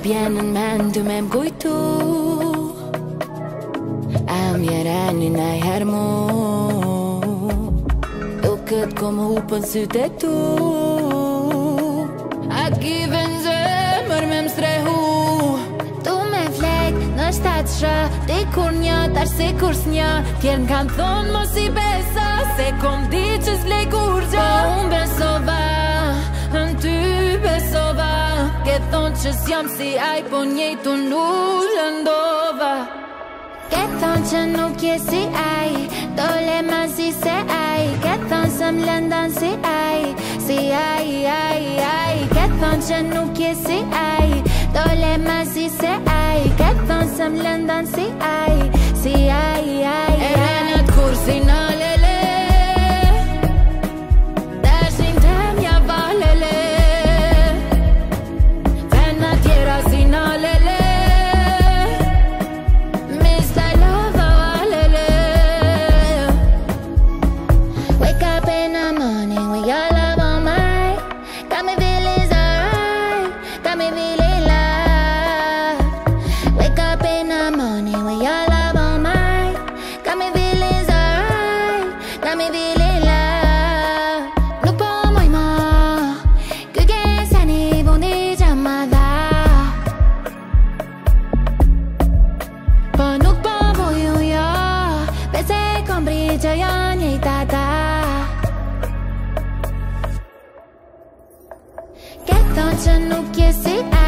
vjen në mend ty me m'kujtu A mjereni najher mu Duket kom hupën sytë e tu A kiven zemër me m'strehu Tu me flek në shtatë shë Ti kur një tash si kur s'një Tjerën kanë thonë mos i besa Se kom di që s'vlej kur gjë Po unë besova Në ty besova Ke thonë që s'jam si aj Po njejtu nuk lëndova Ke thonë që nuk je si aj Dole ma si se aj Ke thonë se m'lëndan si aj Si aj Ke thonë që nuk je si aj Dole ma si se aj Ke thonë se m'lëndan si aj Si aj E renat kur si në lele Dashin tem ja valele Vena tjera si në lele Miss I love valele Wake up in the morning with your love on mine Got me feeling alright Got me feeling love Wake up in the morning with your love on mine Got me feeling alright Got me feeling love Nuk po moj ma Kërkesani vundi gjamada Po nuk po vuju jo Pese kom brigjo jo njëjtata Ke thonë që nuk je si